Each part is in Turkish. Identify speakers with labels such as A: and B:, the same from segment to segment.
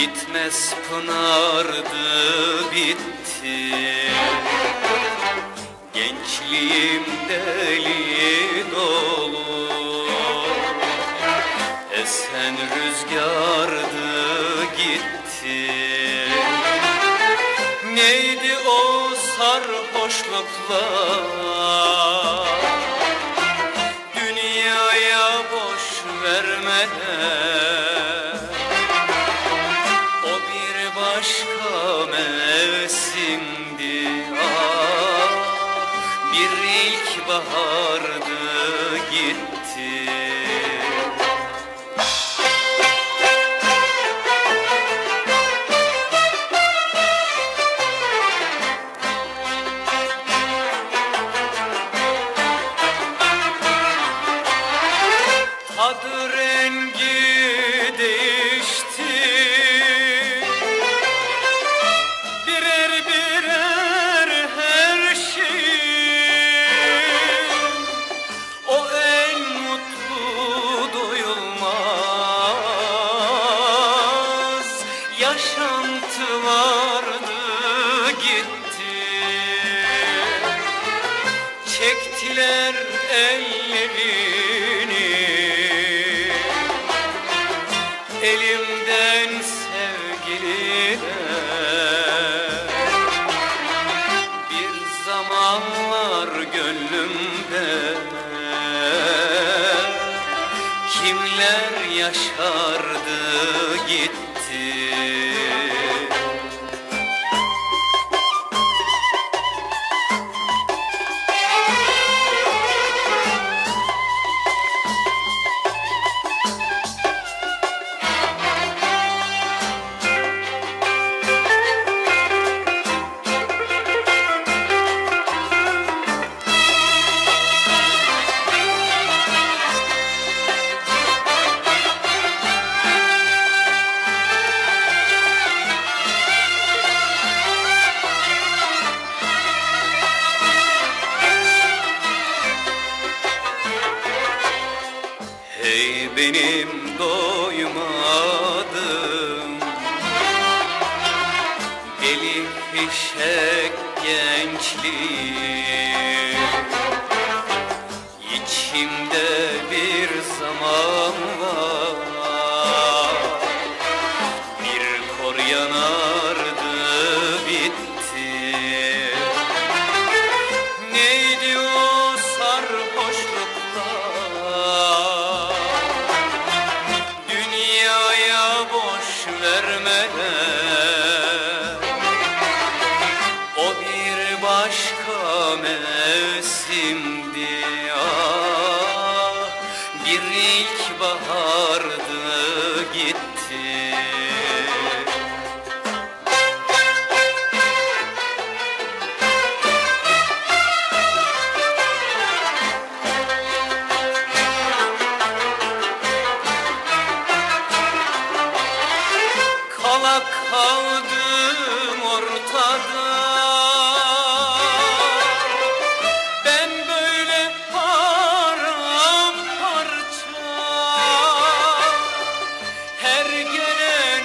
A: Bitmez pınardı bitti, gençliğim deli dolu. Esen rüzgardı gitti, neydi o sarhoşluklar? Dünyaya boş vermeler, o bir başka mevsimdi. Ah, bir ilkbahardı gitti. Tadı rengi değişti, birer birer her şey. O en mutlu doyulmaz yaşantılardı gitti. Çektiler ellerini elimden sevgililer. Bir zamanlar gönlümde kimler yaşardı gitti. Hey benim doymadım deli fişek gençliğim. İçimde bir zamanlar bir kor yanardı bitti. Neydi o sarhoşluklar? Dünyaya boş vermeler, o bir başka mevsimdi. Ah, bir ilkbahardı gitti. Kala kaldım ortada, ben böyle paramparça. Her gelen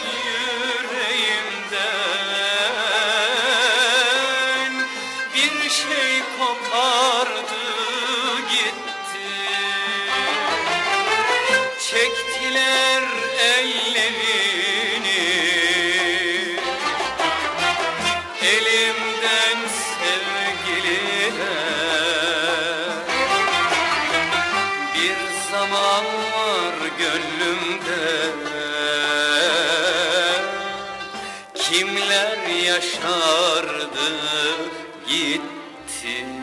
A: yüreğimden bir şey kopardı gitti. Çektiler ellerini elimden sevgililer. Bir zamanlar gönlümde kimler yaşardı gitti.